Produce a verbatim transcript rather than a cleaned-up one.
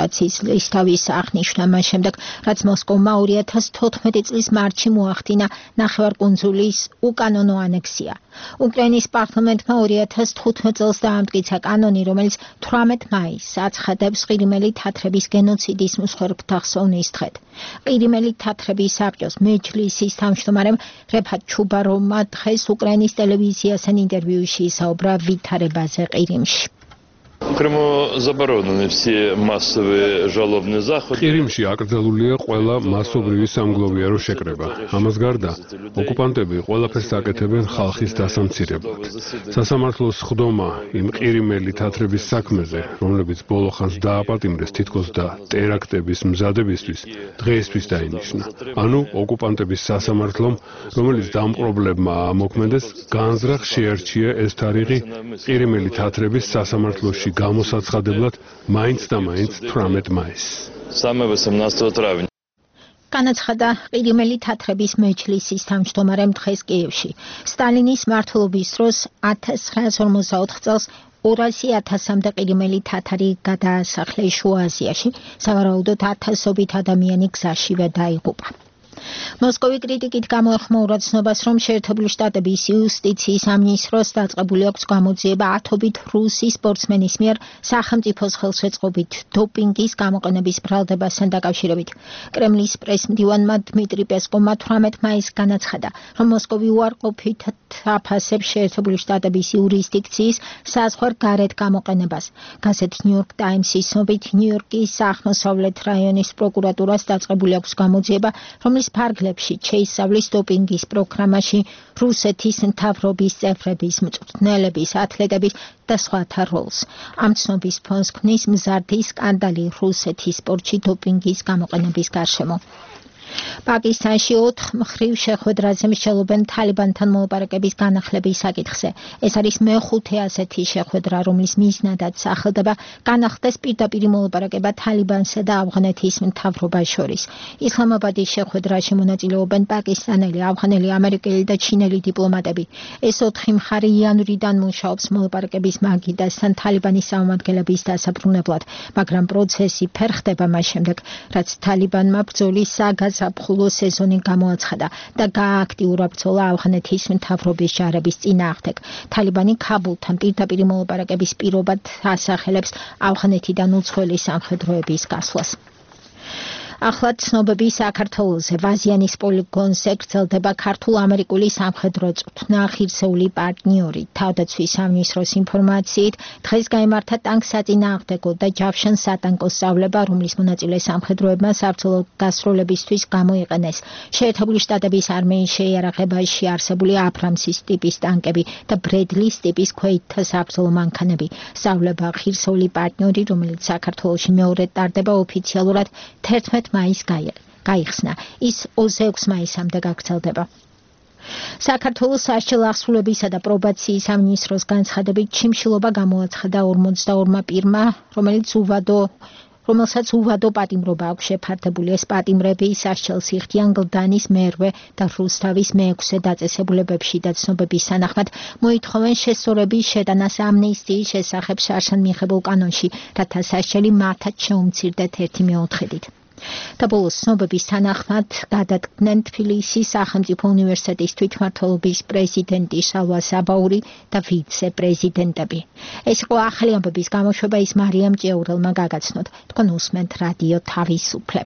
ოპერაციის ისთავის აღნიშვნა მას შემდეგ, რაც მოსკოვმა ორი ათას თოთხმეტი წლის მარტში მოახდინა ნახევარკუნძულის უკანონო ანექსია. უკრაინის პარლამენტმა ორი ათას თხუთმეტ წელს დაამტკიცა კანონი, რომელიც თვრამეტ მაისს აცხადებს ყირიმელი თათრების გენოციდის მსხვერპლთა ხსოვნის დღედ. ყირიმელი თათრების საბჭოს მეჯლისის თავმჯდომარემ რეფათ ჩუბაროვმა დღეს უკრაინის ტელევიზიასთან ინტერვიუში ისაუბრა ვითარებაზე ყირიმში. Крыму заборонены все массовые жалобные заходы. ყირიმში აკრძალულია ყველა მასობრივი სამგლოვიარო შეკრება. ამას გარდა, ოკუპანტები ყველაფერს აკეთებენ ხალხის დასამცირებლად. სასამართლოს ხდომა იმ ყირიმელი თათრების საქმეზე, რომლებიც ბოლო ხანს დააპატიმრეს თითქოს და ტერაქტების მზადებისთვის, დღეისთვის დაინიშნა. ანუ ოკუპანტების სასამართლომ, რომელიც დამპყრობლებმა ამოქმედეს, განზრახ შეარჩია ეს თარიღი ყირიმელი თათრების სასამართლოში გამოსაცხადებლად მაინც და მაინც თვრამეტ მაისს. განაცხადა ყირიმელი თათრების მეჯლისის თავმჯდომარემ დღეს კიევში. სტალინის მმართველობის დროს ათას ცხრაასი ორმოცდაოთხ წელს ორასი ათასამდე ყირიმელი თათარი გადაასახლეს შუა აზიაში, სავარაუდოდ ათასობით ადამიანი გზაშივე დაიღუპა. მოსკოვი კრიტიკით გამოეხმაურა ცნობას, რომ შეერთებული შტატების იუსტიციის სამინისტროს დაწყებული აქვს გამოძიება ათობით რუსი სპორტსმენის მიერ სახელმწიფოს ხელშეწყობით დოპინგის გამოყენების ბრალდებასთან დაკავშირებით. კრემლის პრესმდივანმა დმიტრი პესკოვმა თვრამეტ მაისს განაცხადა, რომ მოსკოვი უარყოფით აფასებს შეერთებული შტატების იურისდიქციის საზღვარგარეთ გამოყენებას. გაზეთ ნიუ-იორკ ტაიმსის ცნობით, ნიუ-იორკის აღმოსავლეთ რაიონის პროკურატურას დაწყებული აქვს გამოძიება, რომლის ფარგლებში შეისწავლის დოპინგის პროგრამაში რუსეთის მთავრობის წევრების, მწვრთნელების, ათლეტების და სხვათა როლს. ამ ცნობის ფონს ქმნის მზარდი სკანდალი რუსეთის სპორტში დოპინგის გამოყენების გარშემო. პაკისტანში ოთხ მხრივ შეხვედრაზე მსჯელობენ თალიბანთან მოლაპარაკების განახლების საკითხზე. ეს არის მეხუთე ასეთი შეხვედრა, რომლის მიზნადაც სახელდება განახლდეს პირდაპირი მოლაპარაკება თალიბანსა და ავღანეთის მთავრობას შორის. ისლამაბადის შეხვედრაში მონაწილეობენ პაკისტანელი, ავღანელი, ამერიკელი და ჩინელი დიპლომატები. ეს ოთხი მხარე იანვრიდან მუშაობს მოლაპარაკების მაგიდასთან თალიბანის წარმომადგენლების დასაბრუნებლად, მაგრამ პროცესი ფერხდება მას შემდეგ, რაც თალიბანმა ბრძოლის საგაზაფხულო საფხულო სეზონი გამოაცხადა და გაააქტიურა ბრძოლა ავღანეთის მთავრობის ჯარების წინააღმდეგ. თალიბანი ქაბულთან პირდაპირი მოლაპარაკების პირობად ასახელებს ავღანეთიდან უცხოელი სამხედროების გასვლას. ახლად ცნობები საქართველოზე ვაზიანის პოლიგონზე გრძელდება ქართულ-ამერიკული სამხედრო წვრთნა ღირსეული პარტნიორი. თავდაცვის სამინისტროს ინფორმაციით, დღეს გაიმართა ტანკსაწინააღმდეგო და ჯავშან-სატანკო სწავლება, რომლის მონაწილე სამხედროებმა საბრძოლო დასრულებისთვის გამოიყენეს. შეერთებული შტატების არმიის შეიარაღებაში არსებული აბრამსის ტიპის ტანკები და ბრედლის ტიპის ქვეითთა საბრძოლო მანქანები. სწავლება ღირსეული პარტნიორი, რომელიც საქართველოში მეორედ ტარდება, ოფიციალურად თერთმეტ მაისს გაიხსნა. ის ოცდაექვსი მაისამდე გაგრძელდება. საქართველოს სასჯელ აღსრულებისა და პრობაციის სამინისტროს განცხადებით ჩიმშილობა გამოაცხადა ორმოცდაორმა პირმა, რომელიც უვადო რომელსაც უვადო პატიმრობა აქვს შეფარდებული. ეს პატიმრები სასჯელს იხდიან გლდანის მერვე და რუსთავის მეექვსე დაწესებულებებში და ცნობების თანახმად მოითხოვენ შესწორების შეტანას ამნისტიის შესახებ შარშან მიღებულ კანონში, რათა სასჯელი მათაც შეუმცირდეთ ერთი მეოთხედით. და ბოლოს ცნობების თანახმად გადადგნენ თბილისის სახელმწიფო უნივერსიტეტის თვითმმართველობის პრეზიდენტი შალვა საბაური და ვიცე-პრეზიდენტები. ეს იყო ახალი ამბების გამოშვება, ის მარიამ ჭეურელმა გაგაცნოთ. თქვენ უსმენთ რადიო თავისუფლება.